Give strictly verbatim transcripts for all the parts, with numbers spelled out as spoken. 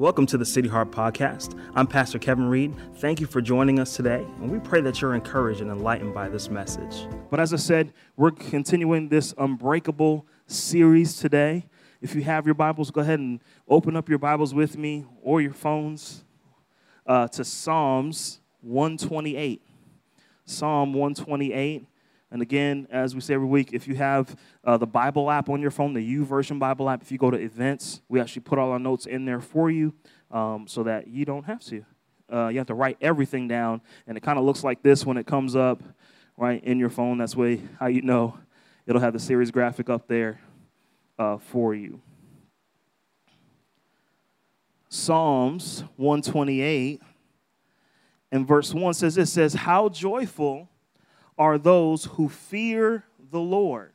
Welcome to the City Heart Podcast. I'm Pastor Kevin Reed. Thank you for joining us today, and we pray that you're encouraged and enlightened by this message. But as I said, we're continuing this Unbreakable series today. If you have your Bibles, go ahead and open up your Bibles with me or your phones uh, to Psalms one twenty-eight. Psalm one twenty-eight. And again, as we say every week, if you have uh, the Bible app on your phone, the YouVersion Bible app, if you go to events, we actually put all our notes in there for you um, so that you don't have to. Uh, you have to write everything down, and it kind of looks like this when it comes up, right, in your phone. That's way how you know it'll have the series graphic up there uh, for you. Psalms one twenty-eight, and verse one says, it says, "How joyful are those who fear the Lord,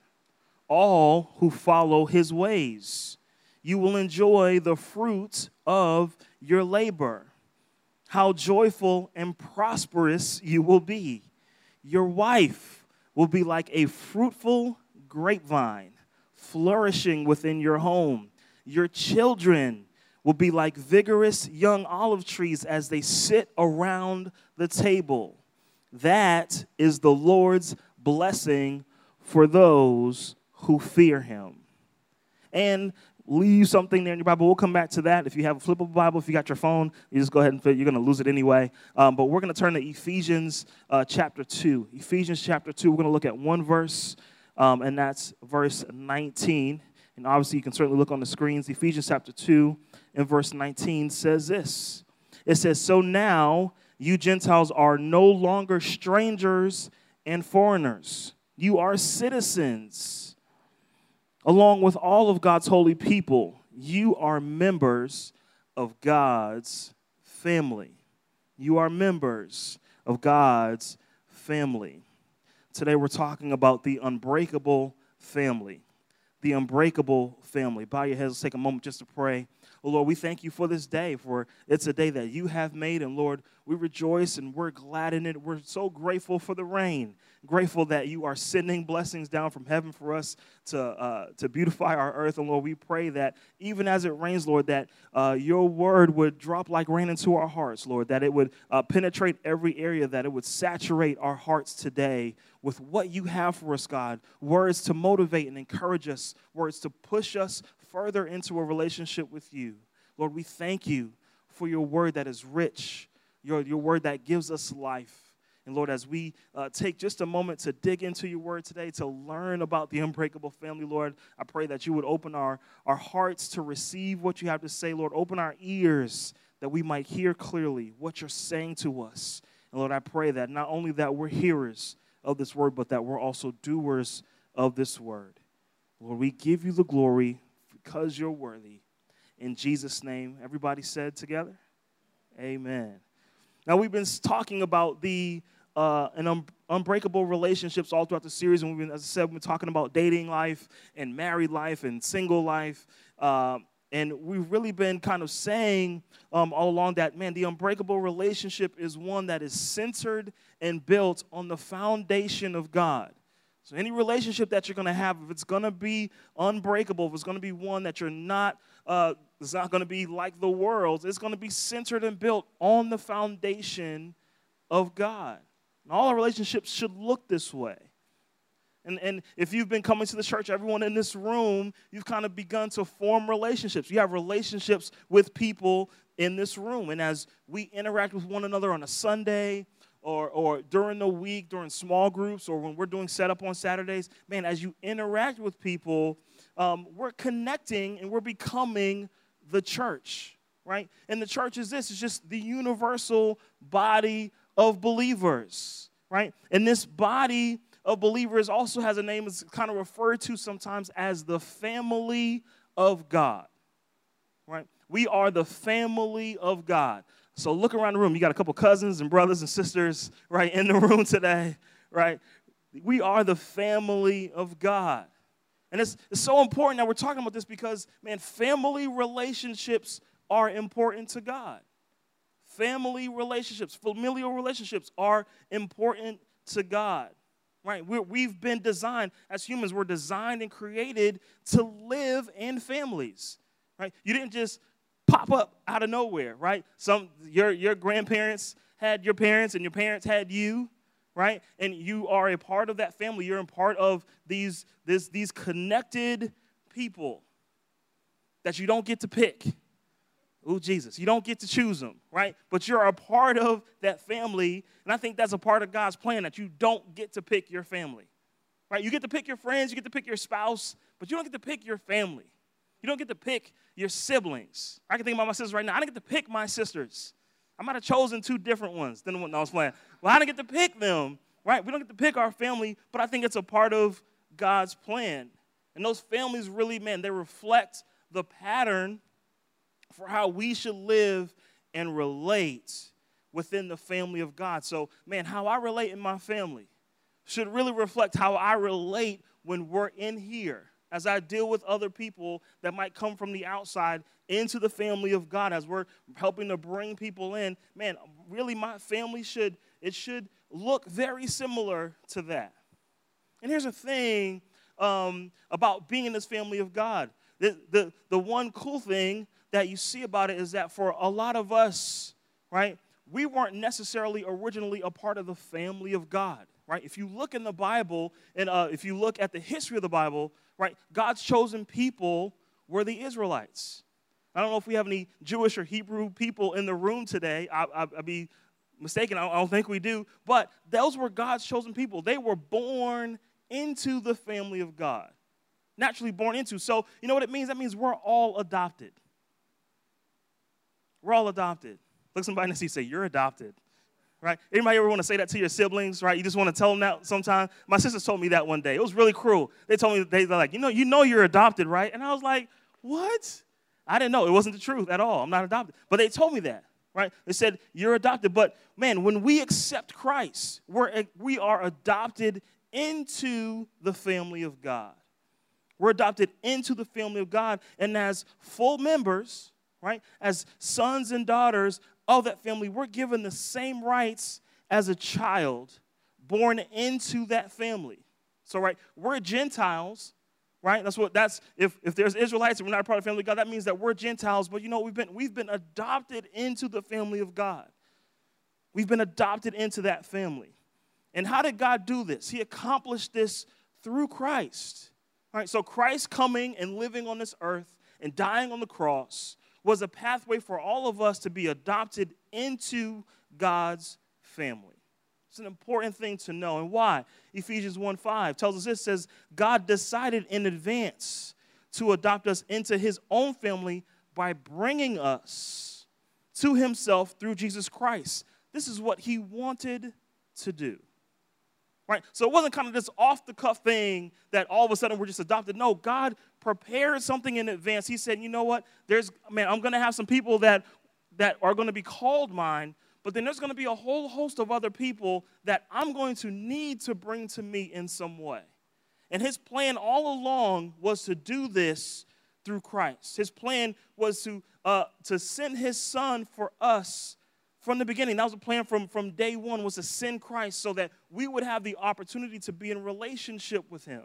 all who follow his ways. You will enjoy the fruit of your labor. How joyful and prosperous you will be. Your wife will be like a fruitful grapevine, flourishing within your home. Your children will be like vigorous young olive trees as they sit around the table. That is the Lord's blessing for those who fear him." And leave something there in your Bible. We'll come back to that. If you have a flippable Bible, if you got your phone, you just go ahead and fit. You're going to lose it anyway. Um, but we're going to turn to Ephesians uh, chapter two. Ephesians chapter two, we're going to look at one verse, um, and that's verse nineteen. And obviously, you can certainly look on the screens. Ephesians chapter two and verse nineteen says this. It says, "So now you Gentiles are no longer strangers and foreigners. You are citizens, along with all of God's holy people. You are members of God's family." You are members of God's family. Today we're talking about the unbreakable family. The unbreakable family. Bow your heads. Let's take a moment just to pray. Oh, Lord, we thank you for this day, for it's a day that you have made. And, Lord, we rejoice and we're glad in it. We're so grateful for the rain, grateful that you are sending blessings down from heaven for us to uh, to beautify our earth. And, Lord, we pray that even as it rains, Lord, that uh, your word would drop like rain into our hearts, Lord, that it would uh, penetrate every area, that it would saturate our hearts today with what you have for us, God, words to motivate and encourage us, words to push us further into a relationship with you. Lord, we thank you for your word that is rich, your, your word that gives us life. And Lord, as we uh, take just a moment to dig into your word today, to learn about the unbreakable family, Lord, I pray that you would open our, our hearts to receive what you have to say. Lord, open our ears that we might hear clearly what you're saying to us. And Lord, I pray that not only that we're hearers of this word, but that we're also doers of this word. Lord, we give you the glory because you're worthy. In Jesus' name, everybody said together, amen. Now, we've been talking about the uh, an un- unbreakable relationships all throughout the series, and we've been, as I said, we've been talking about dating life and married life and single life, uh, and we've really been kind of saying um, all along that, man, the unbreakable relationship is one that is centered and built on the foundation of God. So any relationship that you're going to have, if it's going to be unbreakable, if it's going to be one that you're not, uh, it's not going to be like the world, it's going to be centered and built on the foundation of God. And all our relationships should look this way. And, and if you've been coming to the church, everyone in this room, you've kind of begun to form relationships. You have relationships with people in this room. And as we interact with one another on a Sunday, Or, or during the week, during small groups, or when we're doing setup on Saturdays, man, as you interact with people, um, we're connecting and we're becoming the church, right? And the church is this, it's just the universal body of believers, right? And this body of believers also has a name, it's kind of referred to sometimes as the family of God, right? We are the family of God. So look around the room. You got a couple cousins and brothers and sisters, right, in the room today, right? We are the family of God. And it's, it's so important that we're talking about this because, man, family relationships are important to God. Family relationships, familial relationships are important to God, right? We're, we've been designed, as humans, we're designed and created to live in families, right? You didn't just pop up out of nowhere, right? Some your your grandparents had your parents, and your parents had you, right? And you are a part of that family. You're a part of these this these connected people that you don't get to pick. Ooh, Jesus, you don't get to choose them, right? But you're a part of that family, and I think that's a part of God's plan, that you don't get to pick your family, right? You get to pick your friends, you get to pick your spouse, but you don't get to pick your family. You don't get to pick your siblings. I can think about my sisters right now. I didn't get to pick my sisters. I might have chosen two different ones than the one I was playing. Well, I didn't get to pick them, right? We don't get to pick our family, but I think it's a part of God's plan. And those families really, man, they reflect the pattern for how we should live and relate within the family of God. So, man, how I relate in my family should really reflect how I relate when we're in here, as I deal with other people that might come from the outside into the family of God, as we're helping to bring people in. Man, really, my family should, it should look very similar to that. And here's the thing um, about being in this family of God. The, the, the one cool thing that you see about it is that for a lot of us, right, we weren't necessarily originally a part of the family of God, right? If you look in the Bible, and uh, if you look at the history of the Bible, right, God's chosen people were the Israelites. I don't know if we have any Jewish or Hebrew people in the room today. I, I, I'd be mistaken. I don't think we do. But those were God's chosen people. They were born into the family of God, naturally born into. So you know what it means? That means we're all adopted. We're all adopted. Look somebody and see, say, you're adopted, right? Anybody ever want to say that to your siblings, right? You just want to tell them that sometime. My sisters told me that one day. It was really cruel. They told me, they, they're like, you know, you know you're adopted, right? And I was like, what? I didn't know. It wasn't the truth at all. I'm not adopted. But they told me that, right? They said, you're adopted. But, man, when we accept Christ, we're, we are adopted into the family of God. We're adopted into the family of God. And as full members, right, as sons and daughters of that family, we're given the same rights as a child born into that family. So, right, we're Gentiles, right? That's what that's if if there's Israelites and we're not a part of the family of God, that means that we're Gentiles. But you know, we've been we've been adopted into the family of God. We've been adopted into that family. And how did God do this? He accomplished this through Christ. All right, so Christ coming and living on this earth and dying on the cross was a pathway for all of us to be adopted into God's family. It's an important thing to know. And why? Ephesians one five tells us this, says, God decided in advance to adopt us into his own family by bringing us to himself through Jesus Christ. This is what he wanted to do. Right? So it wasn't kind of this off-the-cuff thing that all of a sudden we're just adopted. No, God prepared something in advance. He said, you know what? There's, man, I'm going to have some people that, that are going to be called mine, but then there's going to be a whole host of other people that I'm going to need to bring to me in some way. And his plan all along was to do this through Christ. His plan was to, uh, to send his son for us from the beginning. That was the plan from, from day one, was to send Christ so that we would have the opportunity to be in relationship with him.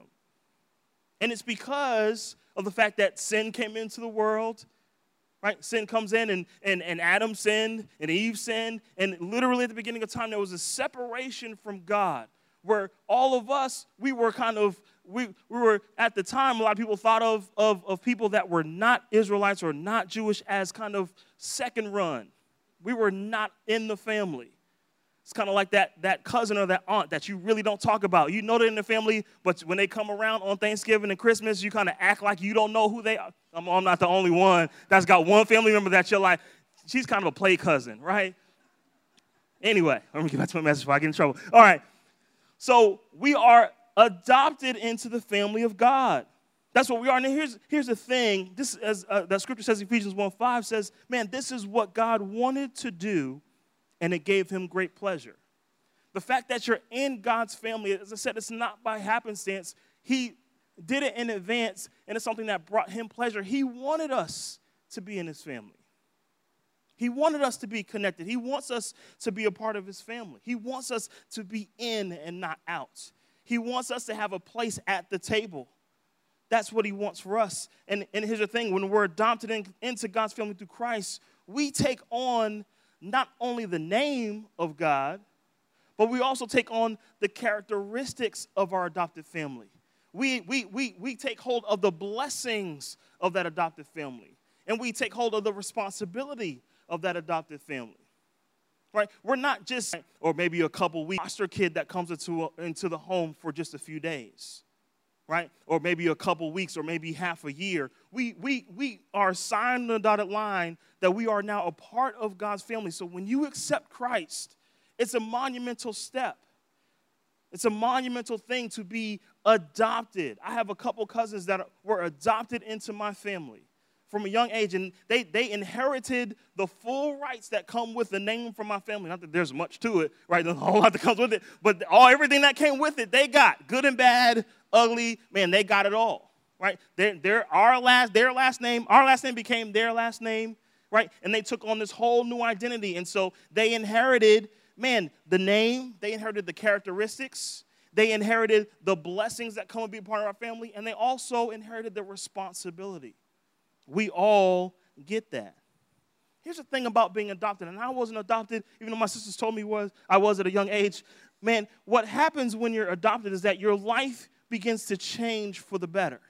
And it's because of the fact that sin came into the world, right? Sin comes in, and, and, and Adam sinned, and Eve sinned, and literally at the beginning of time, there was a separation from God, where all of us, we were kind of, we, we were, at the time, a lot of people thought of, of, of people that were not Israelites or not Jewish as kind of second run. We were not in the family. It's kind of like that, that cousin or that aunt that you really don't talk about. You know they're in the family, but when they come around on Thanksgiving and Christmas, you kind of act like you don't know who they are. I'm, I'm not the only one that's got one family member that you're like, she's kind of a play cousin, right? Anyway, let me get back to my message before I get in trouble. All right, so we are adopted into the family of God. That's what we are. And here's, here's the thing. This, as uh, that scripture says, Ephesians one five says, man, this is what God wanted to do, and it gave him great pleasure. The fact that you're in God's family, as I said, it's not by happenstance. He did it in advance, and it's something that brought him pleasure. He wanted us to be in his family. He wanted us to be connected. He wants us to be a part of his family. He wants us to be in and not out. He wants us to have a place at the table. That's what he wants for us. And, and here's the thing. When we're adopted in, into God's family through Christ, we take on not only the name of God, but we also take on the characteristics of our adopted family. We, we, we, we take hold of the blessings of that adopted family. And we take hold of the responsibility of that adopted family. Right? We're not just, or maybe a couple weeks, foster kid that comes into, a, into the home for just a few days. Right? Or maybe a couple weeks, or maybe half a year. We, we, we are signed on the dotted line that we are now a part of God's family. So when you accept Christ, it's a monumental step. It's a monumental thing to be adopted. I have a couple cousins that were adopted into my family from a young age, and they, they inherited the full rights that come with the name from my family. Not that there's much to it, right? There's a whole lot that comes with it, but all everything that came with it, they got, good and bad, ugly, man, they got it all, right? They're, they're our last, their last name, our last name became their last name, right? And they took on this whole new identity, and so they inherited, man, the name, they inherited the characteristics, they inherited the blessings that come to be a part of our family, and they also inherited the responsibility. We all get that. Here's the thing about being adopted, and I wasn't adopted, even though my sisters told me was I was at a young age. Man, what happens when you're adopted is that your life begins to change for the better.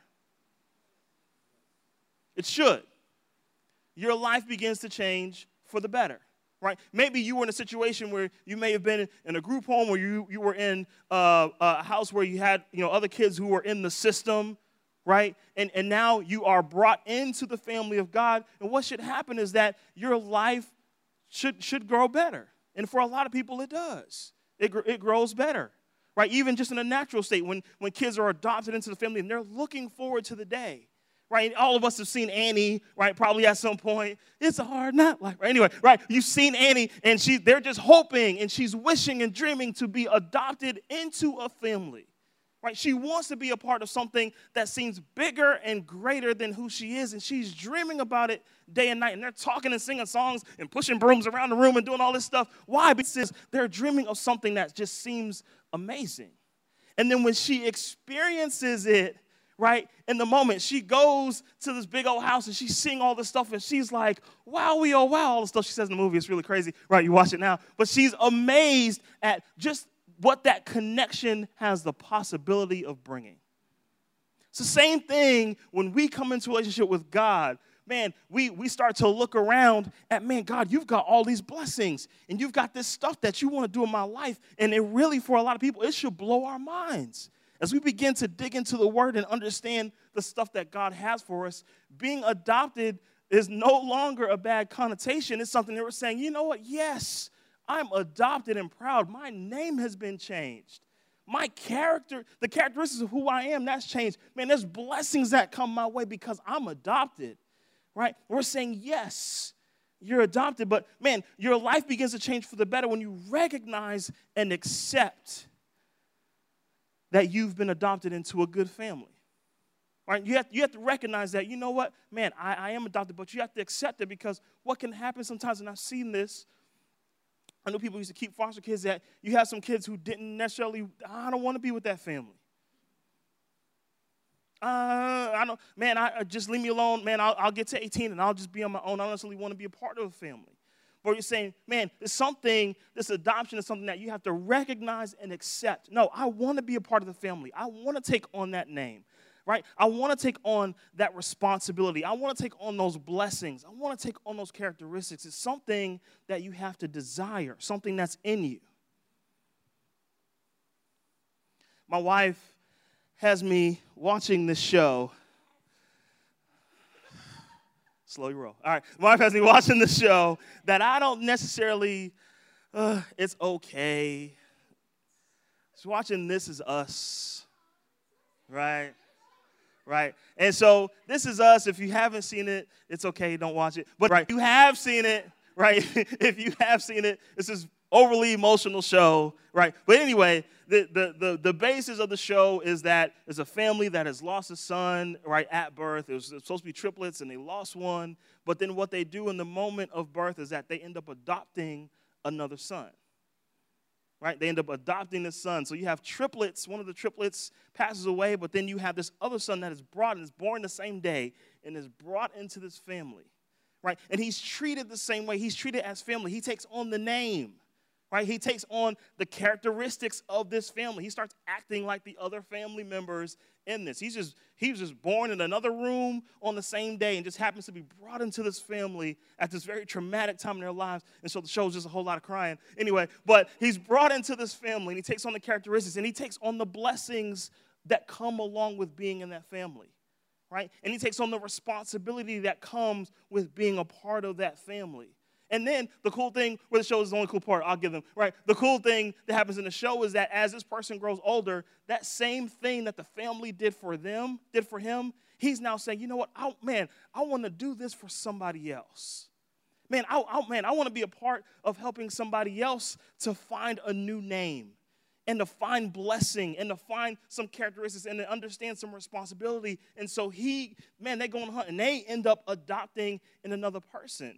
It should. Your life begins to change for the better, right? Maybe you were in a situation where you may have been in a group home, or you, you were in uh, a house where you had, you know, other kids who were in the system, right? And, and now you are brought into the family of God. And what should happen is that your life should, should grow better. And for a lot of people, it does. It, it grows better, right? Even just in a natural state, when, when kids are adopted into the family and they're looking forward to the day, right? All of us have seen Annie, right? Probably at some point. It's a hard knock life. Right? Anyway, right? You've seen Annie, and she, they're just hoping, and she's wishing and dreaming to be adopted into a family. Right? She wants to be a part of something that seems bigger and greater than who she is, and she's dreaming about it day and night. And they're talking and singing songs and pushing brooms around the room and doing all this stuff. Why? Because they're dreaming of something that just seems amazing. And then when she experiences it, right, in the moment, she goes to this big old house and she's seeing all this stuff, and she's like, wowie, oh, wow, all the stuff she says in the movie. It's really crazy, right? You watch it now. But she's amazed at just what that connection has the possibility of bringing. It's the same thing when we come into a relationship with God. Man, we, we start to look around at, man, God, you've got all these blessings, and you've got this stuff that you want to do in my life, and it really, for a lot of people, it should blow our minds. As we begin to dig into the Word and understand the stuff that God has for us, being adopted is no longer a bad connotation. It's something that we're saying, you know what, yes, I'm adopted and proud. My name has been changed. My character, the characteristics of who I am, that's changed. Man, there's blessings that come my way because I'm adopted, right? We're saying, yes, you're adopted, but man, your life begins to change for the better when you recognize and accept that you've been adopted into a good family, right? You have, you have to recognize that, you know what, man, I, I am adopted, but you have to accept it, because what can happen sometimes, and I've seen this, I know people used to keep foster kids, that you have some kids who didn't necessarily, I don't want to be with that family. Uh, I don't, man, I just leave me alone. Man, I'll, I'll get to eighteen and I'll just be on my own. I don't necessarily want to be a part of a family. But you're saying, man, it's something, this adoption is something that you have to recognize and accept. No, I want to be a part of the family. I want to take on that name. Right? I want to take on that responsibility. I want to take on those blessings. I want to take on those characteristics. It's something that you have to desire, something that's in you. My wife has me watching this show. Slow your roll. All right. My wife has me watching this show that I don't necessarily, uh, it's okay. She's watching This Is Us. Right? Right? And so This Is Us. If you haven't seen it, it's okay. Don't watch it. But right, you have seen it, right? If you have seen it, this is overly emotional show, right? But anyway, the, the, the, the basis of the show is that there's a family that has lost a son, right, at birth. It was supposed to be triplets, and they lost one. But then what they do in the moment of birth is that they end up adopting another son. right? They end up adopting this son. So you have triplets. One of the triplets passes away, but then you have this other son that is brought and is born the same day and is brought into this family, right? And he's treated the same way. He's treated as family. He takes on the name, right? He takes on the characteristics of this family. He starts acting like the other family members in this. He's just, he was just born in another room on the same day and just happens to be brought into this family at this very traumatic time in their lives. And so the show's just a whole lot of crying. Anyway, but he's brought into this family and he takes on the characteristics and he takes on the blessings that come along with being in that family, right? And he takes on the responsibility that comes with being a part of that family. And then the cool thing, where the show is the only cool part, I'll give them, right? The cool thing that happens in the show is that as this person grows older, that same thing that the family did for them, did for him, he's now saying, you know what, I, man, I want to do this for somebody else. Man, I, I, man, I want to be a part of helping somebody else to find a new name and to find blessing and to find some characteristics and to understand some responsibility. And so he, man, they go on a hunt and they end up adopting in another person.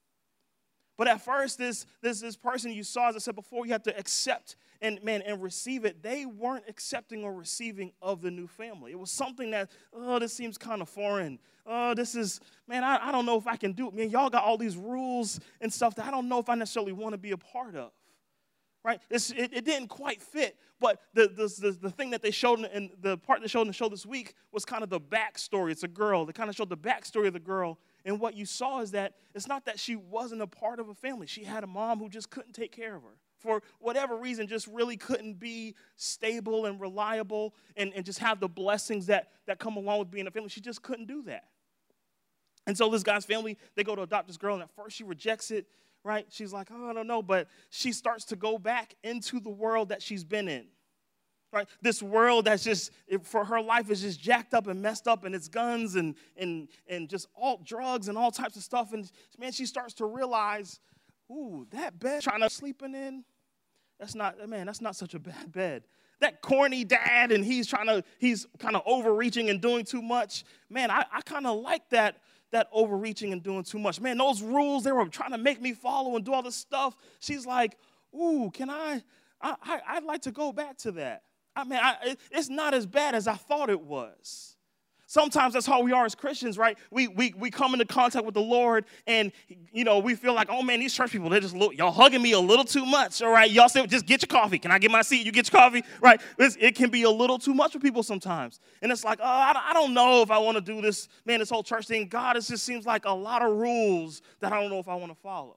But at first, this, this, this person you saw, as I said before, you have to accept and, man, and receive it. They weren't accepting or receiving of the new family. It was something that, oh, this seems kind of foreign. Oh, this is, man, I, I don't know if I can do it. Man, y'all got all these rules and stuff that I don't know if I necessarily want to be a part of. Right? It's, it, it didn't quite fit. But the, the, the, the thing that they showed, in, in the part they showed in the show this week was kind of the backstory. It's a girl. They kind of showed the backstory of the girl. And what you saw is that it's not that she wasn't a part of a family. She had a mom who just couldn't take care of her. For whatever reason, just really couldn't be stable and reliable and, and just have the blessings that, that come along with being a family. She just couldn't do that. And so this guy's family, they go to adopt this girl, and at first she rejects it, right? She's like, oh, I don't know. But she starts to go back into the world that she's been in. Right? This world that's just, for her life, is just jacked up and messed up, and it's guns and and and just all drugs and all types of stuff. And, man, she starts to realize, ooh, that bed trying to sleeping in, that's not, man, that's not such a bad bed. That corny dad, and he's trying to, he's kind of overreaching and doing too much. Man, I, I kind of like that, that overreaching and doing too much. Man, those rules, they were trying to make me follow and do all this stuff. She's like, ooh, can I, I, I I'd like to go back to that. I mean, I, it's not as bad as I thought it was. Sometimes that's how we are as Christians, right? We we we come into contact with the Lord, and, you know, we feel like, oh, man, these church people, they're just, little, y'all hugging me a little too much, all right? Y'all say, just get your coffee. Can I get my seat? You get your coffee, right? It's, it can be a little too much for people sometimes. And it's like, oh, I, I don't know if I want to do this, man, this whole church thing. God, it just seems like a lot of rules that I don't know if I want to follow.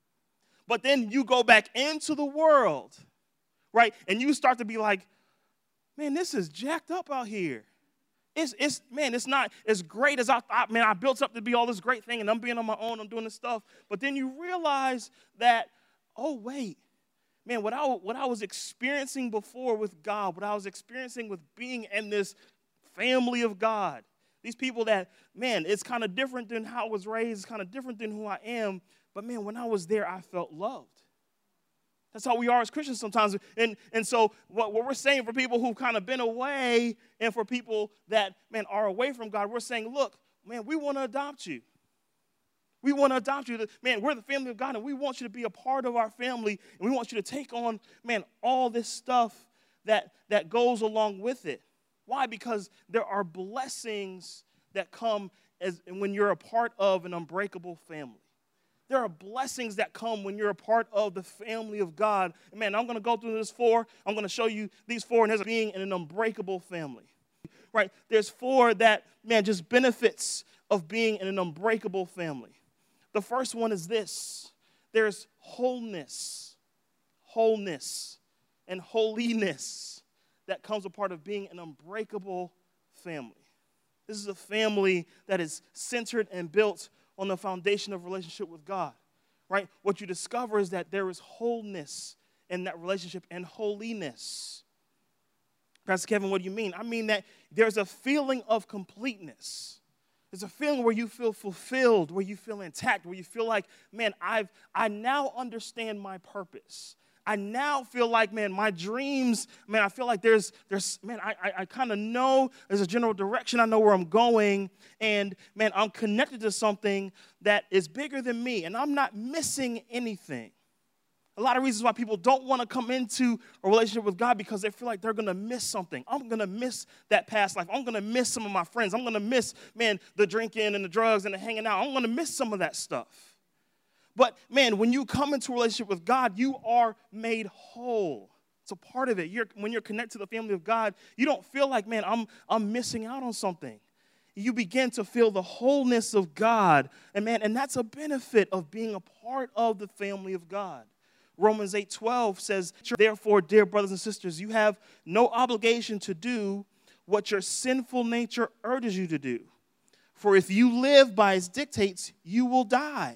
But then you go back into the world, right? And you start to be like, man, this is jacked up out here. It's, it's, man, it's not as great as I thought. Man, I built up to be all this great thing, and I'm being on my own, I'm doing this stuff. But then you realize that, oh, wait, man, what I, what I was experiencing before with God, what I was experiencing with being in this family of God, these people that, man, it's kind of different than how I was raised, it's kind of different than who I am. But, man, when I was there, I felt loved. That's how we are as Christians sometimes. And, and so what, what we're saying for people who've kind of been away and for people that, man, are away from God, we're saying, look, man, we want to adopt you. We want to adopt you. Man, we're the family of God, and we want you to be a part of our family, and we want you to take on, man, all this stuff that, that goes along with it. Why? Because there are blessings that come as when you're a part of an unbreakable family. There are blessings that come when you're a part of the family of God. And, man, I'm going to go through this four. I'm going to show you these four, and there's being in an unbreakable family. Right? There's four that, man, just benefits of being in an unbreakable family. The first one is this. There's wholeness, wholeness, and holiness that comes a part of being an unbreakable family. This is a family that is centered and built on the foundation of relationship with God, right? What you discover is that there is wholeness in that relationship and holiness. Pastor Kevin, what do you mean? I mean that there's a feeling of completeness. There's a feeling where you feel fulfilled, where you feel intact, where you feel like, man, I've I now understand my purpose. I now feel like, man, my dreams, man, I feel like there's, there's, man, I, I, I kind of know there's a general direction. I know where I'm going. And, man, I'm connected to something that is bigger than me. And I'm not missing anything. a lot of reasons why people don't want to come into a relationship with God because they feel like they're going to miss something. I'm going to miss that past life. I'm going to miss some of my friends. I'm going to miss, man, the drinking and the drugs and the hanging out. I'm going to miss some of that stuff. But, man, when you come into a relationship with God, you are made whole. It's a part of it. You're, when you're connected to the family of God, you don't feel like, man, I'm, I'm missing out on something. You begin to feel the wholeness of God. And, man, and that's a benefit of being a part of the family of God. Romans eight twelve says, therefore, dear brothers and sisters, you have no obligation to do what your sinful nature urges you to do. For if you live by its dictates, you will die.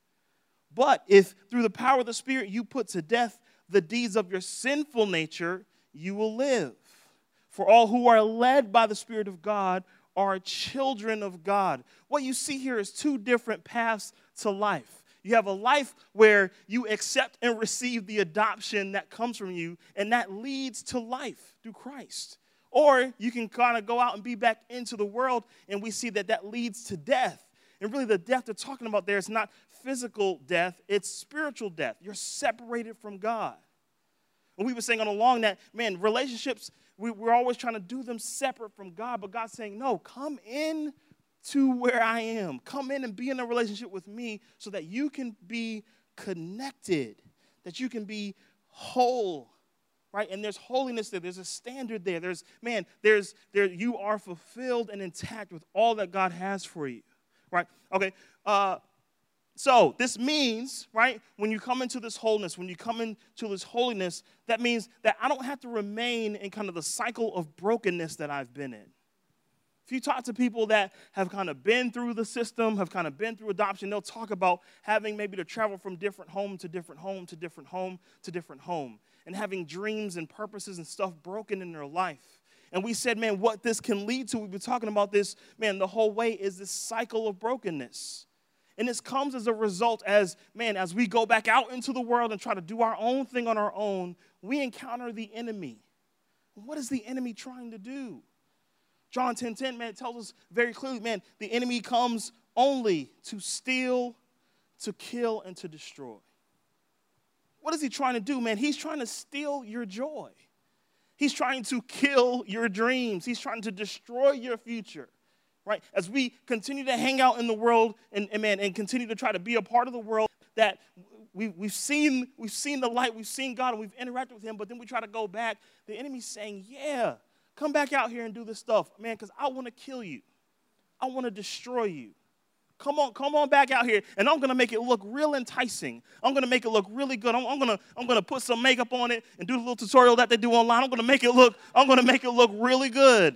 But if through the power of the Spirit you put to death the deeds of your sinful nature, you will live. For all who are led by the Spirit of God are children of God. What you see here is two different paths to life. You have a life where you accept and receive the adoption that comes from you, and that leads to life through Christ. Or you can kind of go out and be back into the world, and we see that that leads to death. And really the death they're talking about there is not physical death, it's spiritual death. You're separated from God. And we were saying on along that, man, relationships, we, we're always trying to do them separate from God, but God's saying, no, come in to where I am. Come in and be in a relationship with me so that you can be connected, that you can be whole, right? And there's holiness there. There's a standard there. There's, man, there's, there, you are fulfilled and intact with all that God has for you, right? Okay, uh, so this means, right, when you come into this wholeness, when you come into this holiness, that means that I don't have to remain in kind of the cycle of brokenness that I've been in. If you talk to people that have kind of been through the system, have kind of been through adoption, they'll talk about having maybe to travel from different home to different home to different home to different home and having dreams and purposes and stuff broken in their life. And we said, man, what this can lead to, we've been talking about this, man, the whole way is this cycle of brokenness. And this comes as a result as, man, as we go back out into the world and try to do our own thing on our own, we encounter the enemy. What is the enemy trying to do? John ten ten, man, it tells us very clearly, man, the enemy comes only to steal, to kill, and to destroy. What is he trying to do, man? He's trying to steal your joy. He's trying to kill your dreams. He's trying to destroy your future. Right? As we continue to hang out in the world and, and man and continue to try to be a part of the world, that we, we've seen we've seen the light, we've seen God, and we've interacted with him, but then we try to go back. The enemy's saying, yeah, come back out here and do this stuff, man, because I want to kill you. I want to destroy you. Come on, come on back out here, and I'm going to make it look real enticing. I'm going to make it look really good. I'm, I'm going to I'm going to put some makeup on it and do the little tutorial that they do online. I'm going to make it look I'm going to make it look really good.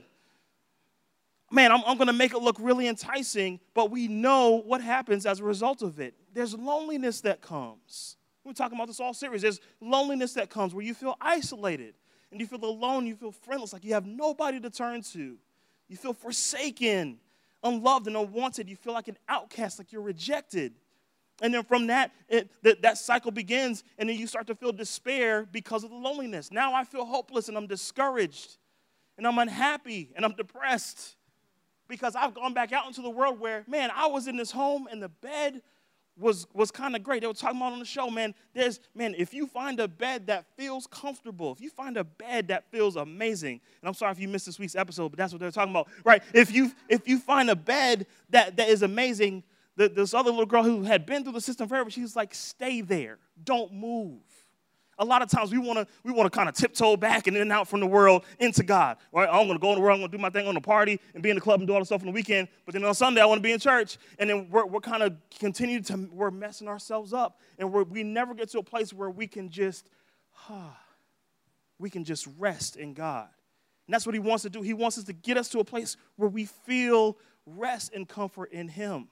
Man, I'm, I'm going to make it look really enticing, but we know what happens as a result of it. There's loneliness that comes. We're talking about this all series. There's loneliness that comes where you feel isolated, and you feel alone, you feel friendless, like you have nobody to turn to. You feel forsaken, unloved, and unwanted. You feel like an outcast, like you're rejected. And then from that, it, that, that cycle begins, and then you start to feel despair because of the loneliness. Now I feel hopeless, and I'm discouraged, and I'm unhappy, and I'm depressed. Because I've gone back out into the world where, man, I was in this home and the bed was, was kind of great. They were talking about on the show, man, there's, man, if you find a bed that feels comfortable, if you find a bed that feels amazing, and I'm sorry if you missed this week's episode, but that's what they're talking about, right? If you if you find a bed that, that is amazing, the, this other little girl who had been through the system forever, she was like, stay there. Don't move. A lot of times we want to we want to kind of tiptoe back and in and out from the world into God. Right? I'm going to go in the world, I'm going to do my thing on the party and be in the club and do all the stuff on the weekend. But then on Sunday, I want to be in church. And then we're, we're kind of continue to, we're messing ourselves up. And we're, we never get to a place where we can just, ah, we can just rest in God. And that's what he wants to do. He wants us to get us to a place where we feel rest and comfort in him.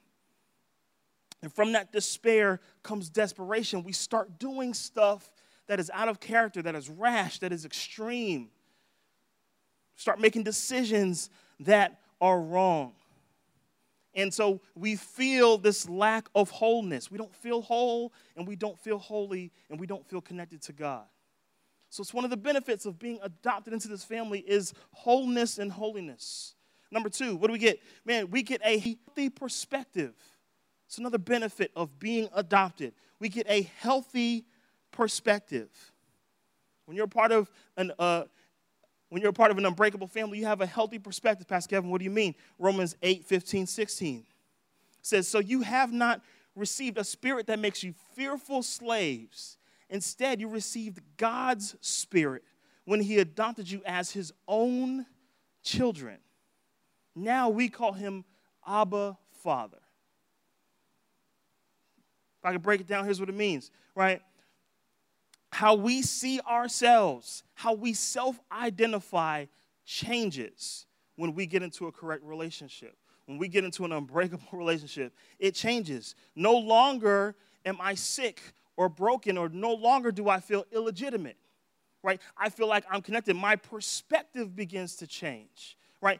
And from that despair comes desperation. We start doing stuff that is out of character, that is rash, that is extreme. Start making decisions that are wrong. And so we feel this lack of wholeness. We don't feel whole, and we don't feel holy, and we don't feel connected to God. So it's one of the benefits of being adopted into this family is wholeness and holiness. Number two, what do we get? Man, we get a healthy perspective. It's another benefit of being adopted. We get a healthy perspective. When you're part of an uh, when you're part of an unbreakable family, you have a healthy perspective. Pastor Kevin, what do you mean? Romans eight, fifteen, sixteen says, so you have not received a spirit that makes you fearful slaves. Instead, you received God's Spirit when he adopted you as his own children. Now we call him Abba, Father. If I can break it down, here's what it means, right? How we see ourselves, how we self-identify changes when we get into a correct relationship. When we get into an unbreakable relationship, it changes. No longer am I sick or broken, or no longer do I feel illegitimate, right? I feel like I'm connected. My perspective begins to change, right?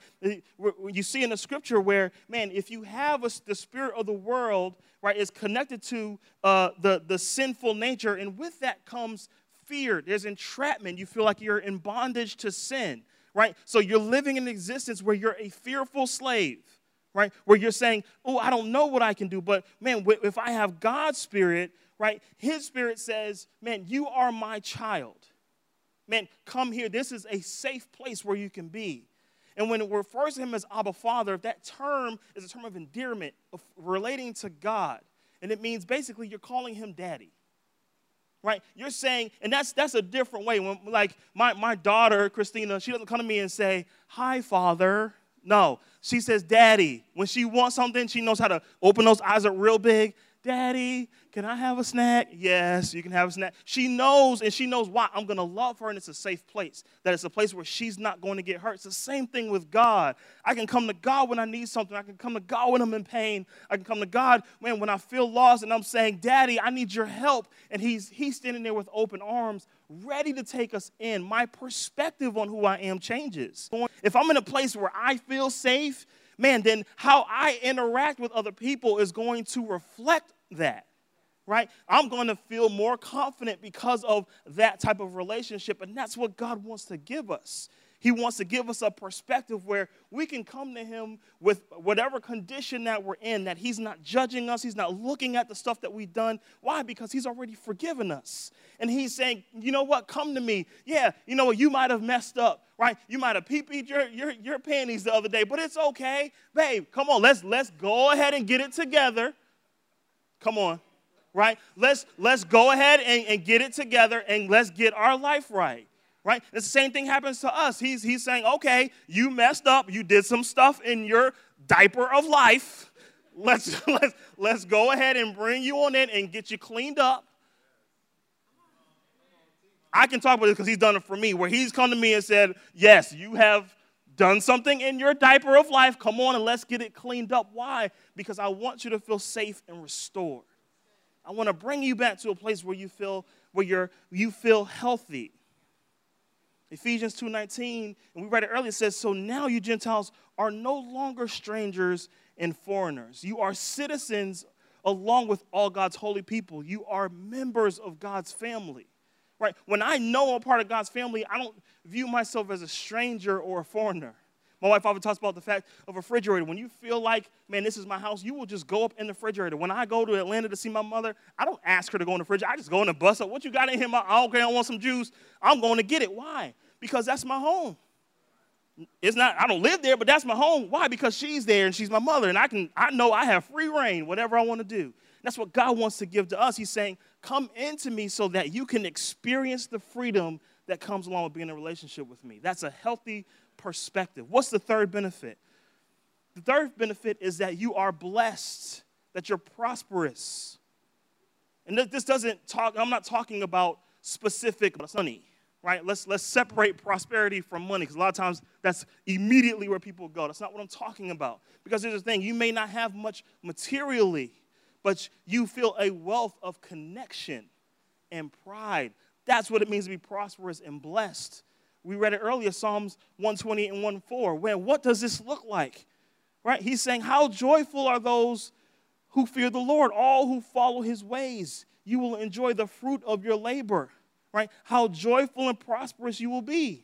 You see in the scripture where, man, if you have a, the spirit of the world, right, is connected to uh, the, the sinful nature, and with that comes fear. There's entrapment. You feel like you're in bondage to sin, right? So you're living in existence where you're a fearful slave, right? Where you're saying, oh, I don't know what I can do, but, man, if I have God's Spirit, right, his Spirit says, man, you are my child. Man, come here. This is a safe place where you can be. And when it refers to him as Abba Father, that term is a term of endearment, of relating to God. And it means basically you're calling him daddy, right? You're saying, and that's that's a different way. When, like my, my daughter, Christina, she doesn't come to me and say, hi, Father. No, she says, daddy. When she wants something, she knows how to open those eyes up real big. Daddy, can I have a snack? Yes, you can have a snack. She knows, and she knows why. I'm going to love her, and it's a safe place. That it's a place where she's not going to get hurt. It's the same thing with God. I can come to God when I need something. I can come to God when I'm in pain. I can come to God, man, when I feel lost, and I'm saying, Daddy, I need your help. And he's, he's standing there with open arms, ready to take us in. My perspective on who I am changes. If I'm in a place where I feel safe, man, then how I interact with other people is going to reflect that, right? I'm going to feel more confident because of that type of relationship, and that's what God wants to give us. He wants to give us a perspective where we can come to him with whatever condition that we're in, that he's not judging us. He's not looking at the stuff that we've done. Why? Because he's already forgiven us. And he's saying, you know what? Come to me. Yeah, you know what? You might have messed up, right? You might have pee-peed your, your, your panties the other day, but it's okay. Babe, come on. Let's, let's go ahead and get it together. Come on, right? Let's, let's go ahead and, and get it together, and let's get our life right. Right? The same thing happens to us. He's, he's saying, okay, you messed up. You did some stuff in your diaper of life. Let's, let's, let's go ahead and bring you on in and get you cleaned up. I can talk about this because he's done it for me, where he's come to me and said, yes, you have done something in your diaper of life. Come on and let's get it cleaned up. Why? Because I want you to feel safe and restored. I want to bring you back to a place where you feel, where you're, you feel healthy. Ephesians two nineteen, and we read it earlier, it says, so now you Gentiles are no longer strangers and foreigners. You are citizens along with all God's holy people. You are members of God's family, right? When I know I'm part of God's family, I don't view myself as a stranger or a foreigner. My wife often talks about the fact of a refrigerator. When you feel like, man, this is my house, you will just go up in the refrigerator. When I go to Atlanta to see my mother, I don't ask her to go in the refrigerator. I just go in and bust up. What you got in here? I don't care. I want some juice. I'm going to get it. Why? Because that's my home. It's not, I don't live there, but that's my home. Why? Because she's there and she's my mother, and I can, I know I have free reign, whatever I want to do. That's what God wants to give to us. He's saying, come into me so that you can experience the freedom that comes along with being in a relationship with me. That's a healthy perspective. What's the third benefit? The third benefit is that you are blessed, that you're prosperous. And this doesn't talk, I'm not talking about specific money, right? Let's, let's separate prosperity from money, because a lot of times that's immediately where people go. That's not what I'm talking about. Because here's the thing, you may not have much materially, but you feel a wealth of connection and pride. That's what it means to be prosperous and blessed. We read it earlier, Psalms one twenty-eight and one four. Where, what does this look like? Right? He's saying, how joyful are those who fear the Lord, all who follow his ways. You will enjoy the fruit of your labor. Right? How joyful and prosperous you will be.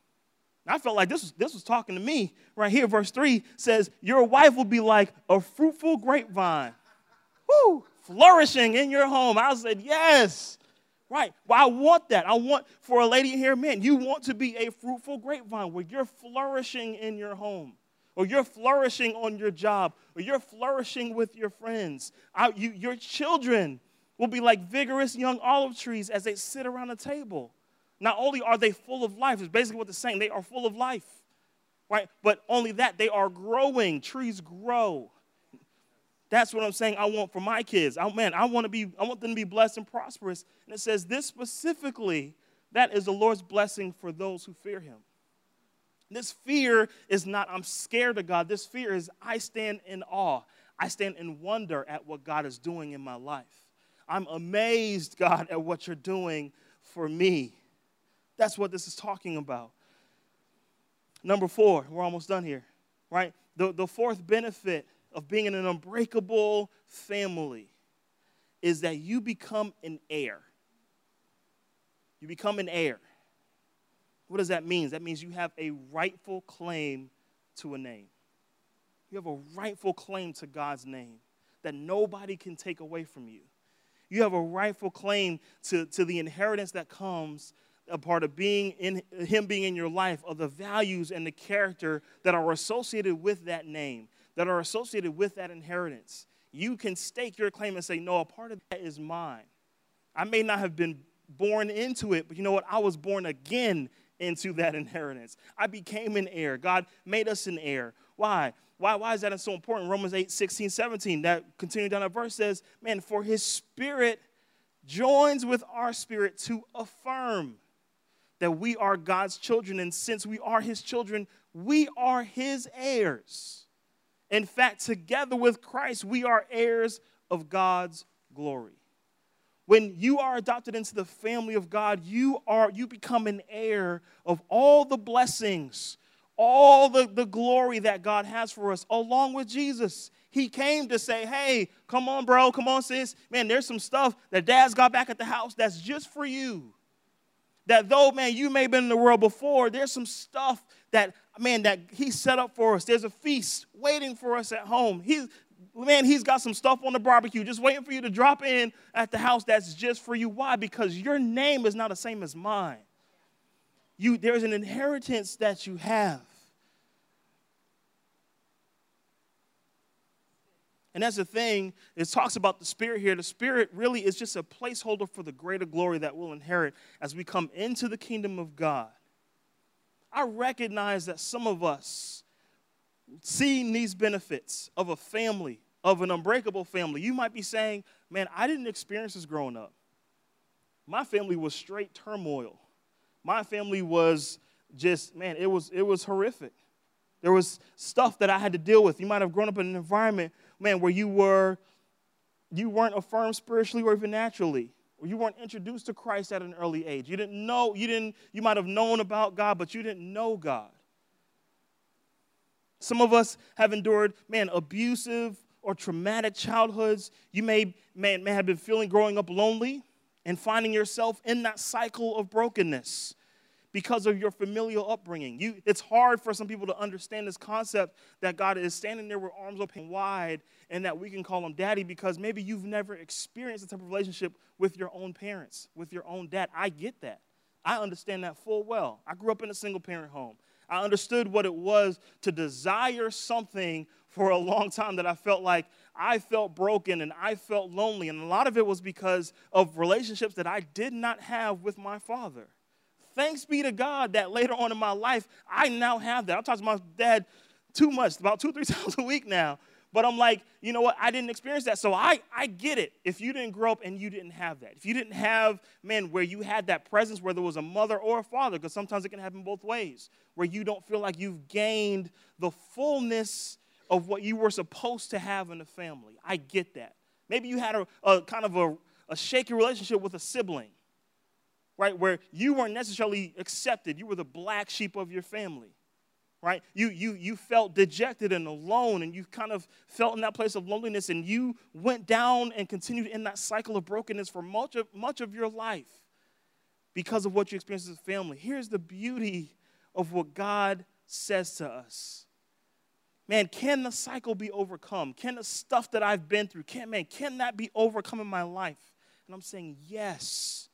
I felt like this was, this was talking to me. Right here, verse three says, your wife will be like a fruitful grapevine. Woo! Flourishing in your home. I said, yes. Right. Well, I want that. I want for a lady here, man, you want to be a fruitful grapevine where you're flourishing in your home, or you're flourishing on your job, or you're flourishing with your friends. I, you, your children will be like vigorous young olive trees as they sit around a table. Not only are they full of life, it's basically what they're saying, they are full of life, right? But only that, they are growing. Trees grow. That's what I'm saying I want for my kids. I, man, I want to be, I want them to be blessed and prosperous. And it says this specifically, that is the Lord's blessing for those who fear him. This fear is not, I'm scared of God. This fear is, I stand in awe. I stand in wonder at what God is doing in my life. I'm amazed, God, at what you're doing for me. That's what this is talking about. Number four, we're almost done here, right? The, the fourth benefit of being in an unbreakable family is that you become an heir. You become an heir. What does that mean? That means you have a rightful claim to a name. You have a rightful claim to God's name that nobody can take away from you. You have a rightful claim to, to the inheritance that comes a part of being in him being in your life, of the values and the character that are associated with that name, that are associated with that inheritance. You can stake your claim and say, no, a part of that is mine. I may not have been born into it, but you know what? I was born again into that inheritance. I became an heir. God made us an heir. Why? Why, why is that so important? Romans eight, sixteen, seventeen, that continuing down that verse says, man, for his spirit joins with our spirit to affirm that we are God's children. And since we are his children, we are his heirs. In fact, together with Christ, we are heirs of God's glory. When you are adopted into the family of God, you are you become an heir of all the blessings, all the, the glory that God has for us, along with Jesus. He came to say, hey, come on, bro, come on, sis. Man, there's some stuff that dad's got back at the house that's just for you. That though, man, you may have been in the world before, there's some stuff that, man, that he set up for us. There's a feast waiting for us at home. He's, man, he's got some stuff on the barbecue just waiting for you to drop in at the house that's just for you. Why? Because your name is not the same as mine. You, there's an inheritance that you have. And that's the thing, it talks about the Spirit here. The Spirit really is just a placeholder for the greater glory that we'll inherit as we come into the kingdom of God. I recognize that some of us, seeing these benefits of a family, of an unbreakable family, you might be saying, man, I didn't experience this growing up. My family was straight turmoil. My family was just, man, it was, it was horrific. There was stuff that I had to deal with. You might have grown up in an environment, man, where you were, you weren't affirmed spiritually or even naturally, or you weren't introduced to Christ at an early age. You didn't know, you didn't, you might have known about God, but you didn't know God. Some of us have endured, man, abusive or traumatic childhoods. You may, man, may have been feeling growing up lonely and finding yourself in that cycle of brokenness because of your familial upbringing. You, it's hard for some people to understand this concept that God is standing there with arms open wide and that we can call him daddy because maybe you've never experienced a type of relationship with your own parents, with your own dad. I get that. I understand that full well. I grew up in a single-parent home. I understood what it was to desire something for a long time that I felt like I felt broken and I felt lonely. And a lot of it was because of relationships that I did not have with my father. Thanks be to God that later on in my life, I now have that. I talk to my dad too much, about two, three times a week now. But I'm like, you know what? I didn't experience that. So I, I get it. If you didn't grow up and you didn't have that. If you didn't have, man, where you had that presence, where there was a mother or a father, because sometimes it can happen both ways, where you don't feel like you've gained the fullness of what you were supposed to have in the family. I get that. Maybe you had a, a kind of a, a shaky relationship with a sibling, right, where you weren't necessarily accepted. You were the black sheep of your family, right? You, you, you felt dejected and alone, and you kind of felt in that place of loneliness, and you went down and continued in that cycle of brokenness for much of, much of your life because of what you experienced as a family. Here's the beauty of what God says to us. Man, can the cycle be overcome? Can the stuff that I've been through, can, man, can that be overcome in my life? And I'm saying yes.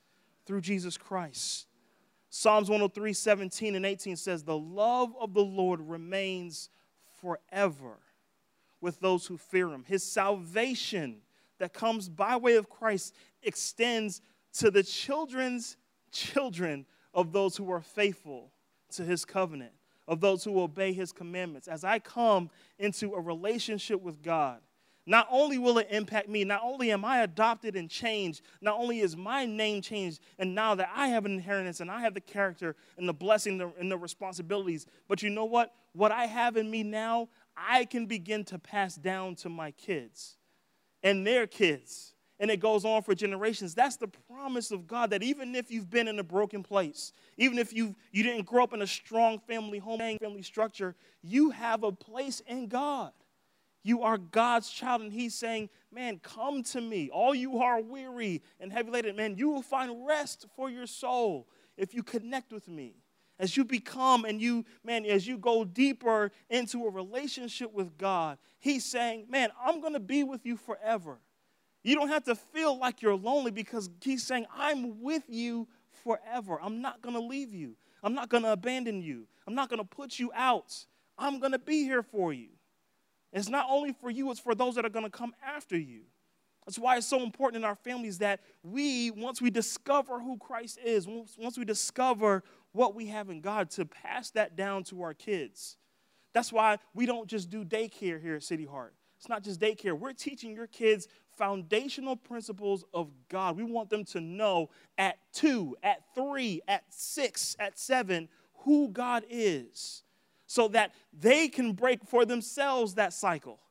through Jesus Christ. Psalms one oh three, seventeen and eighteen says, the love of the Lord remains forever with those who fear him. His salvation that comes by way of Christ extends to the children's children of those who are faithful to his covenant, of those who obey his commandments. As I come into a relationship with God, not only will it impact me, not only am I adopted and changed, not only is my name changed, and now that I have an inheritance and I have the character and the blessing and the responsibilities, but you know what? What I have in me now, I can begin to pass down to my kids and their kids. And it goes on for generations. That's the promise of God, that even if you've been in a broken place, even if you you didn't grow up in a strong family home, family structure, you have a place in God. You are God's child, and he's saying, man, come to me. All you who are weary and heavy laden, man, you will find rest for your soul if you connect with me. As you become and you, man, as you go deeper into a relationship with God, he's saying, man, I'm going to be with you forever. You don't have to feel like you're lonely, because he's saying, I'm with you forever. I'm not going to leave you. I'm not going to abandon you. I'm not going to put you out. I'm going to be here for you. It's not only for you, it's for those that are going to come after you. That's why it's so important in our families that we, once we discover who Christ is, once, once we discover what we have in God, to pass that down to our kids. That's why we don't just do daycare here at City Heart. It's not just daycare. We're teaching your kids foundational principles of God. We want them to know at two, at three, at six, at seven, who God is, so that they can break for themselves that cycle.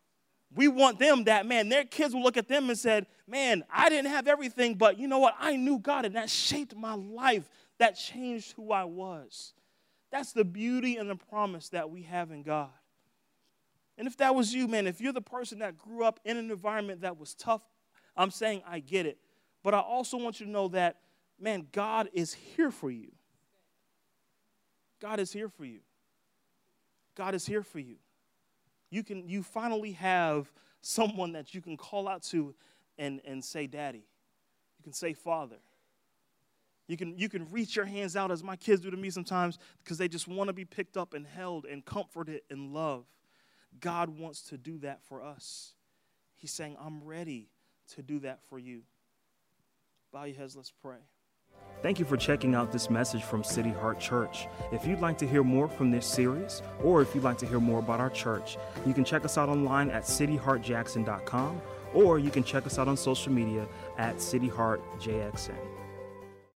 We want them that, man, their kids will look at them and said, man, I didn't have everything, but you know what? I knew God, and that shaped my life. That changed who I was. That's the beauty and the promise that we have in God. And if that was you, man, if you're the person that grew up in an environment that was tough, I'm saying I get it. But I also want you to know that, man, God is here for you. God is here for you. God is here for you. You can, you finally have someone that you can call out to and, and say, Daddy. You can say, Father. You can, you can reach your hands out, as my kids do to me sometimes, because they just want to be picked up and held and comforted and loved. God wants to do that for us. He's saying, I'm ready to do that for you. Bow your heads, let's pray. Thank you for checking out this message from City Heart Church. If you'd like to hear more from this series, or if you'd like to hear more about our church, you can check us out online at city heart jackson dot com, or you can check us out on social media at City Heart J X N.